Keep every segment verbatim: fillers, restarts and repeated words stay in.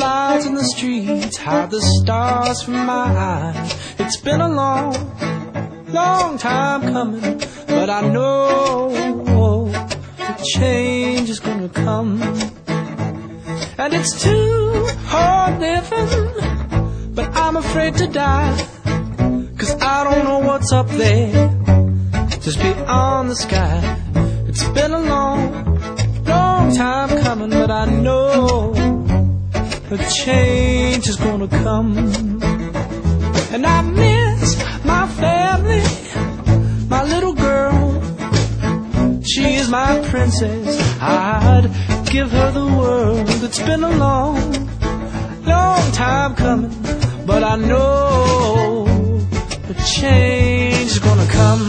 lights in the streets hide the stars from my eyes. It's been a long, long time coming, but I know the change is gonna come. And it's too hard living, but I'm afraid to die, 'cause I don't know what's up there, just beyond the sky. It's been a long, long time coming, but I know the change is gonna come. And I miss my family, my little girl. She is my princess, I'd give her the world. It's been a long, long time coming, but I know the change is gonna come.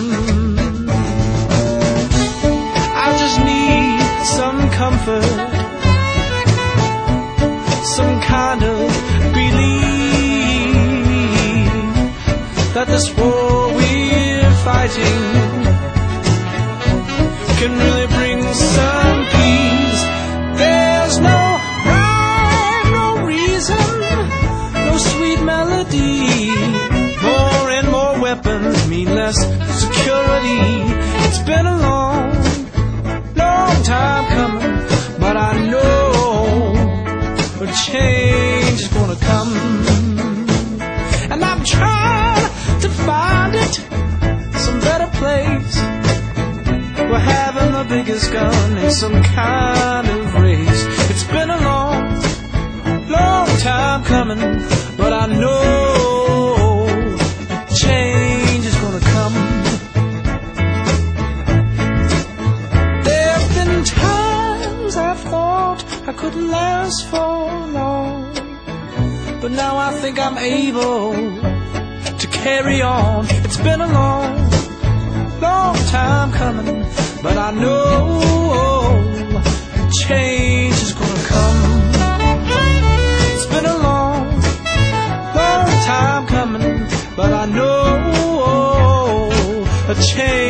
I just need some comfort, some kind of belief that this war we're fighting can really bring some peace. There's no rhyme, no reason, no sweet melody. More and more weapons mean less security. It's been a long, long time coming, but I know a change is gonna come. And I'm trying to find it, some better place. We're having the biggest gun in some kind of race. It's been a long, long time coming, but I know change is gonna come. There've been times I thought I couldn't last for long, but now I think I'm able to carry on. It's been a long, long time coming, but I know change is gonna come. It's been a long, long time coming, but I know a change